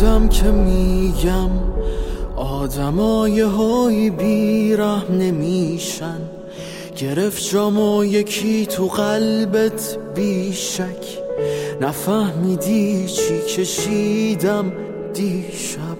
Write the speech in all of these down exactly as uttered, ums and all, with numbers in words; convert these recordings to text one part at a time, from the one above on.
بودم که میگم آدمای های بیرحم نمیشن، گرفت جامو یکی تو قلبت بیشک، نفهمیدی چی کشیدم دیشب.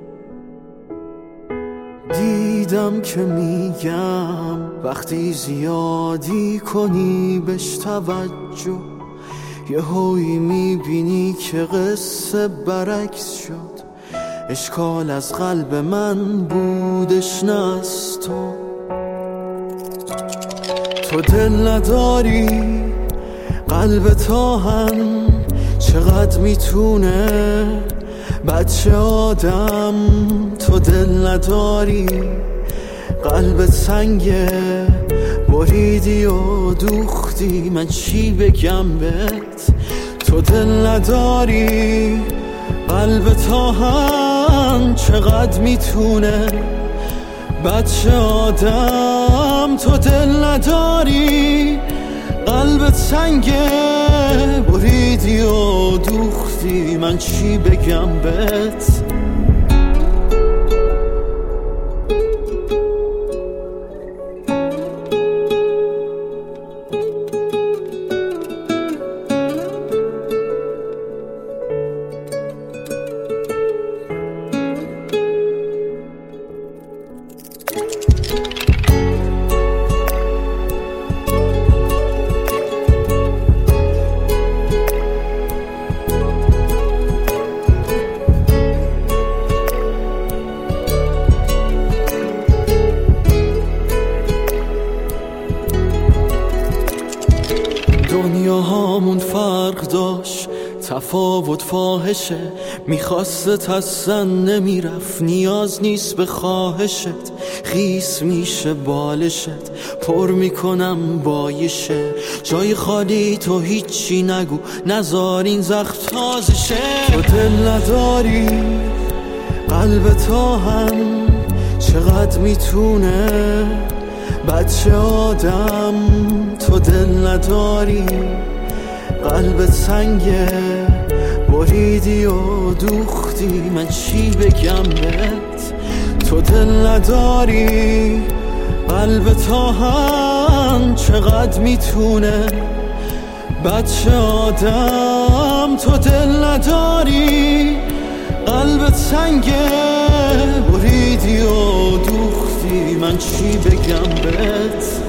دیدم که میگم وقتی زیادی کنی بهش توجه، یه هایی میبینی که قصه برعکس شد، اشکال از قلب من بودش نه از تو. تو دل نداری قلب تاهن، چقدر میتونه بچه آدم. تو دل نداری قلبت سنگه، بریدی و دوختی، من چی بگم بهت. تو دل نداری قلب تاهن، چقدر میتونه بچه آدم. تو دل نداری قلبت سنگه، بریدی و دوختی، من چی بگم بهت. دنیا هامون فرق داشت، تفاوت فاحشه، میخواست اصلا نمیرفت، نیاز نیست به خواهشت. خیس میشه بالشت، پر میکنم بایشه، جای خالی تو هیچی نگو، نزار این زخم تازه شه. تو دل نداری قلب تاهن، چقدر میتونه بچه آدم. تو دل نداری قلبت سنگه، بریدی و دوختی، من چی بگم بهت. تو دل نداری قلب تاهن، چقدر میتونه بچه آدم. تو دل نداری قلبت سنگه، بریدی و دوختی، من چی بگم بهت.